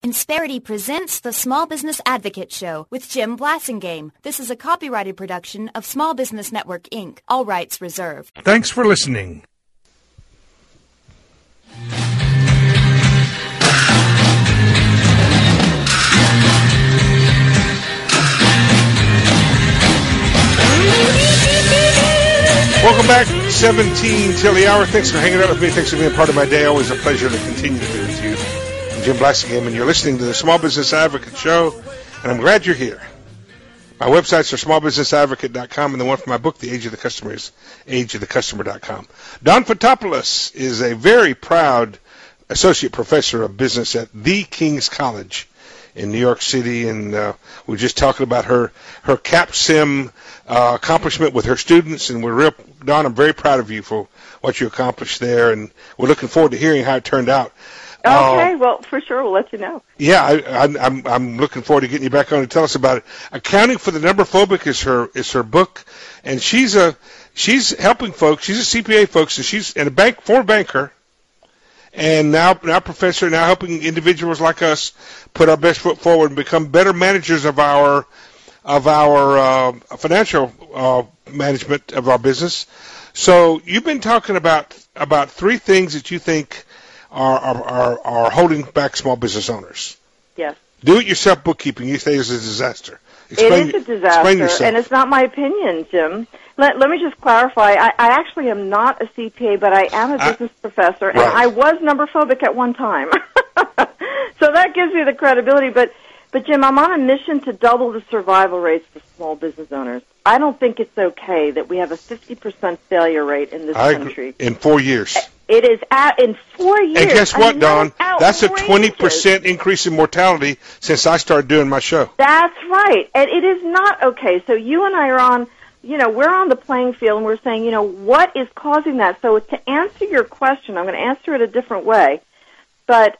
Insperity presents the Small Business Advocate Show with Jim Blasingame. This is a copyrighted production of Small Business Network, Inc., all rights reserved. Thanks for listening. Welcome back, 17 till the hour. Thanks for hanging out with me. Thanks for being part of my day. Always a pleasure to continue to be with you. I'm Jim Blasingame, and you're listening to the Small Business Advocate Show, and I'm glad you're here. My websites are smallbusinessadvocate.com, and the one for my book, The Age of the Customer, is ageofthecustomer.com. Don Fotopoulos is a very proud associate professor of business at the King's College in New York City, and we're just talking about her CAPSIM accomplishment with her students, and Don, I'm very proud of you for what you accomplished there, and we're looking forward to hearing how it turned out. Okay, well, for sure, we'll let you know. Yeah, I'm looking forward to getting you back on to tell us about it. Accounting for the Number Phobic is her book, and she's helping folks. She's a CPA, folks, and she's former banker, and now professor, now helping individuals like us put our best foot forward and become better managers of our financial management of our business. So you've been talking about three things that you think are holding back small business owners. Yes. Do-it-yourself bookkeeping, you say, is a disaster. It is a disaster, and it's not my opinion, Jim. Let me just clarify. I actually am not a CPA, but I am a business professor, and I was number phobic at one time. So that gives me the credibility. But Jim, I'm on a mission to double the survival rates for small business owners. I don't think it's okay that we have a 50% failure rate in this country. In 4 years. It is in 4 years. And guess what, Don? That's a 20% increase in mortality since I started doing my show. That's right. And it is not okay. So you and I are on, we're on the playing field, and we're saying, what is causing that? So to answer your question, I'm going to answer it a different way. But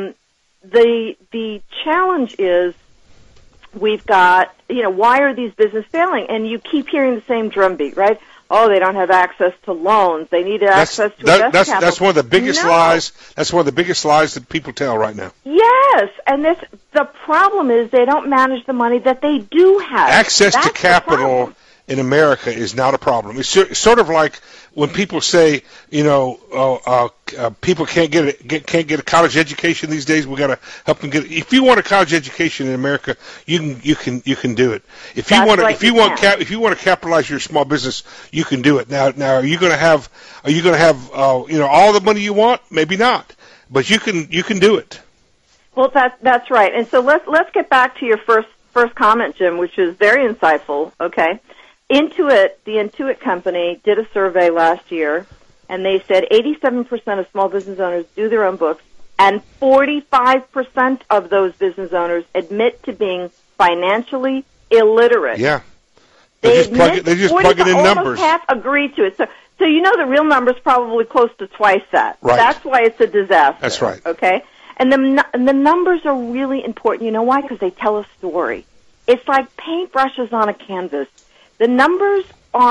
the challenge is we've got, why are these businesses failing? And you keep hearing the same drumbeat, right? Oh, they don't have access to loans. They need access to investment capital. That's one of the biggest lies. That's one of the biggest lies that people tell right now. Yes, and the problem is they don't manage the money that they do have. Access to capital in America is not a problem. It's sort of like when people say, people can't get a college education these days. We got to help them get it. If you want a college education in America, you can do it. If you want to capitalize your small business, you can do it. Now are you going to have all the money you want? Maybe not, but you can do it. Well, that's right. And so let's get back to your first comment, Jim, which is very insightful. Okay. Intuit, the Intuit company, did a survey last year, and they said 87% of small business owners do their own books, and 45% of those business owners admit to being financially illiterate. Yeah. They just plug it in numbers. Almost half agree to it. So the real number is probably close to twice that. Right. That's why it's a disaster. That's right. Okay? And the numbers are really important. You know why? Because they tell a story. It's like paintbrushes on a canvas. The numbers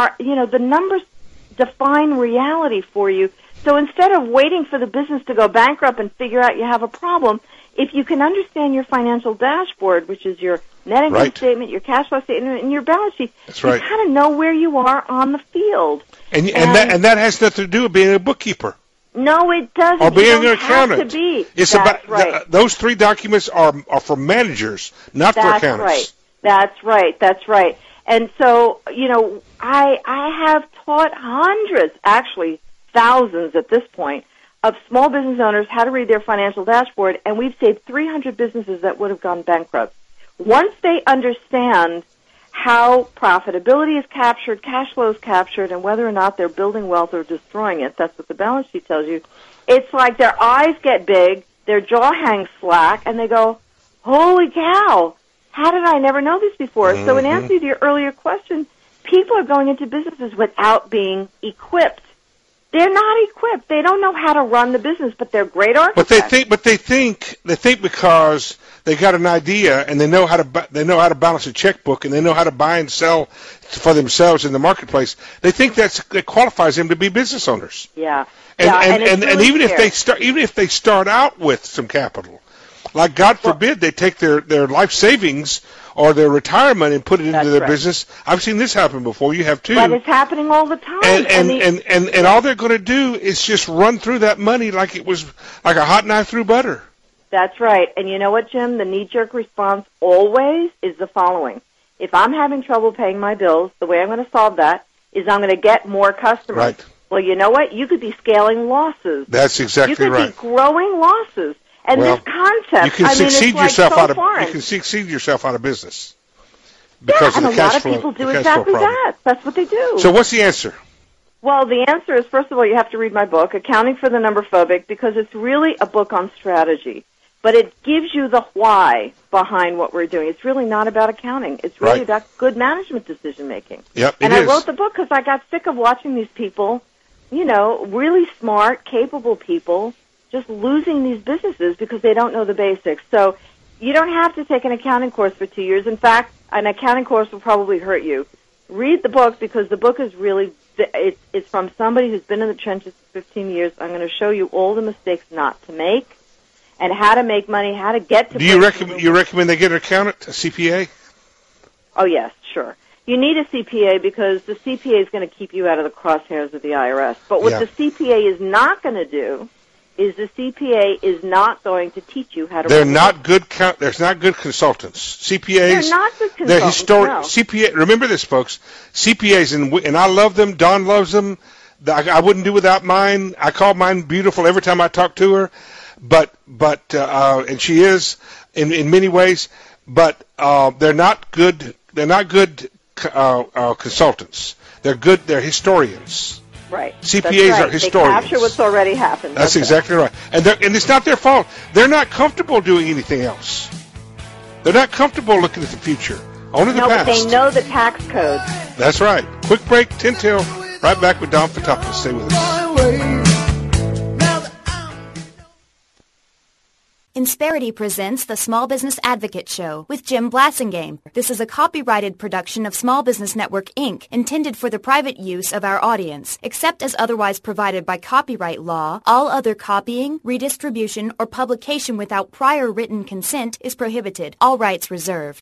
define reality for you. So instead of waiting for the business to go bankrupt and figure out you have a problem, if you can understand your financial dashboard, which is your net income statement, your cash flow statement, and your balance sheet, you kind of know where you are on the field. And that has nothing to do with being a bookkeeper. No, it doesn't. Or being an accountant. Have to be. It's those three documents are for managers, not for accountants. That's right. And so, I have taught hundreds, actually thousands at this point, of small business owners how to read their financial dashboard, and we've saved 300 businesses that would have gone bankrupt. Once they understand how profitability is captured, cash flow is captured, and whether or not they're building wealth or destroying it, that's what the balance sheet tells you, it's like their eyes get big, their jaw hangs slack, and they go, holy cow! How did I never know this before? Mm-hmm. So in answer to your earlier question, people are going into businesses without being equipped. They're not equipped. They don't know how to run the business, but they're great architects. But they think because they got an idea and they know how to balance a checkbook and they know how to buy and sell for themselves in the marketplace. They think that qualifies them to be business owners. Yeah. And even if they start out with some capital, Like, God forbid, they take their life savings or their retirement and put it into their business. I've seen this happen before. You have too. But it's happening all the time. And all they're going to do is just run through that money like it was like a hot knife through butter. That's right. And you know what, Jim? The knee-jerk response always is the following. If I'm having trouble paying my bills, the way I'm going to solve that is I'm going to get more customers. Right. Well, you know what? You could be scaling losses. That's exactly right. You could be growing losses. And this concept, you can succeed yourself out of foreign. You can succeed yourself out of business. Yeah, and a lot of people do exactly that. That's what they do. So what's the answer? Well, the answer is, first of all, you have to read my book, Accounting for the Number Phobic, because it's really a book on strategy. But it gives you the why behind what we're doing. It's really not about accounting. It's really about good management decision-making. Yep, and I wrote the book because I got sick of watching these people, really smart, capable people, just losing these businesses because they don't know the basics. So you don't have to take an accounting course for 2 years. In fact, an accounting course will probably hurt you. Read the book because the book is really, it's from somebody who's been in the trenches for 15 years. I'm going to show you all the mistakes not to make and how to make money, how to get to. Do you recommend they get an accountant, a CPA? Oh, yes, sure. You need a CPA because the CPA is going to keep you out of the crosshairs of the IRS. But what the CPA is not going to do is the CPA is not going to teach you how to. They're not good. There's not good consultants. CPAs. They're not good consultants. They're historic. No. CPA. Remember this, folks. CPAs, and I love them. Dawn loves them. I wouldn't do without mine. I call mine beautiful every time I talk to her. But and she is in many ways. But they're not good. They're not good consultants. They're good. They're historians. Right. CPAs are historians. They capture what's already happened. That's exactly right. And it's not their fault. They're not comfortable doing anything else. They're not comfortable looking at the future. Only the past. No, but they know the tax code. That's right. Quick break, 10 till. Right back with Don Fotopoulos. Stay with us. Insperity presents the Small Business Advocate Show with Jim Blasingame. This is a copyrighted production of Small Business Network, Inc., intended for the private use of our audience. Except as otherwise provided by copyright law, all other copying, redistribution, or publication without prior written consent is prohibited. All rights reserved.